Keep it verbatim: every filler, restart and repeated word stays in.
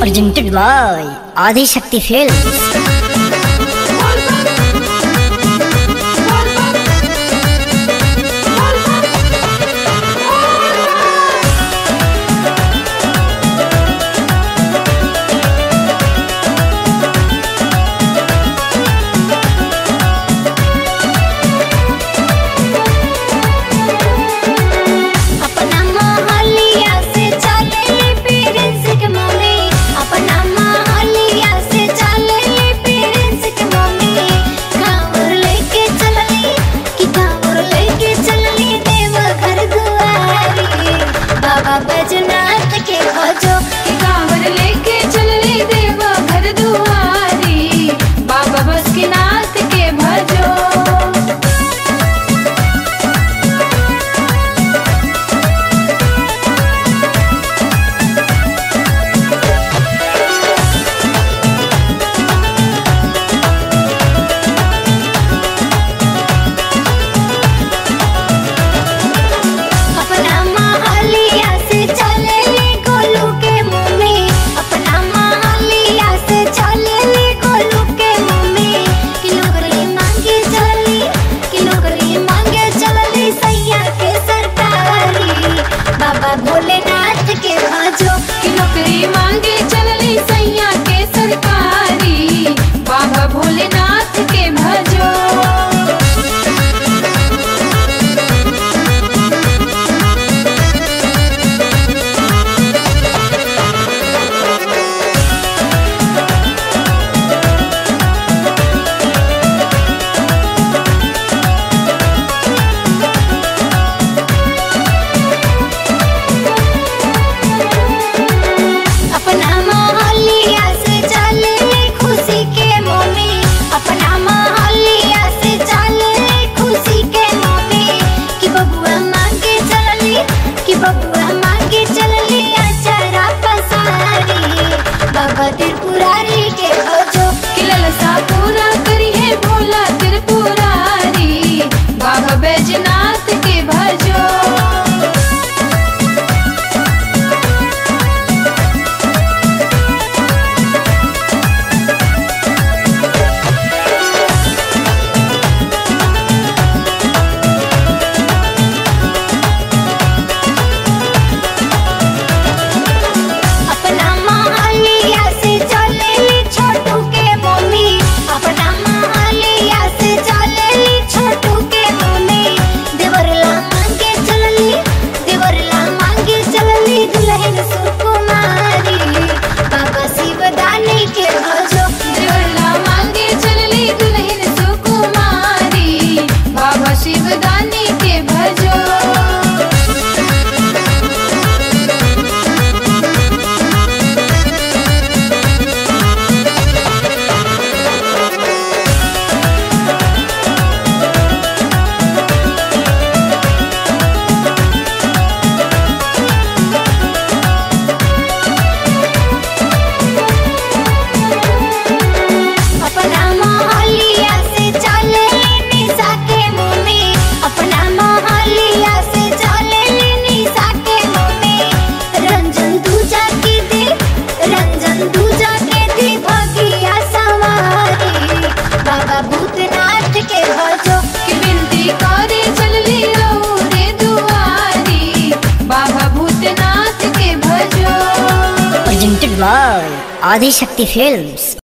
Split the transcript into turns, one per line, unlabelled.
Presented by Adi Shakti Films.
Baijnath के भजो कांवर लेके चलले देवा घर दुआरी बाबा बासुकीनाथ के भजो। भोलेनाथ के भजो कि नौकरी मांगे चलली सैया के सरकारी बाबा भोलेनाथ के भजो। बाबा त्रिपुरारी के भजो कि ललसा पूरा करी है भोला त्रिपुरारी बाबा बैजनाथ के भजो। शिवदानी के भजो। भूतनाथ के भजो कि विनती करे चलली रे दुआरी बाबा भूतनाथ के भजो।
Presented by Adi Shakti Films.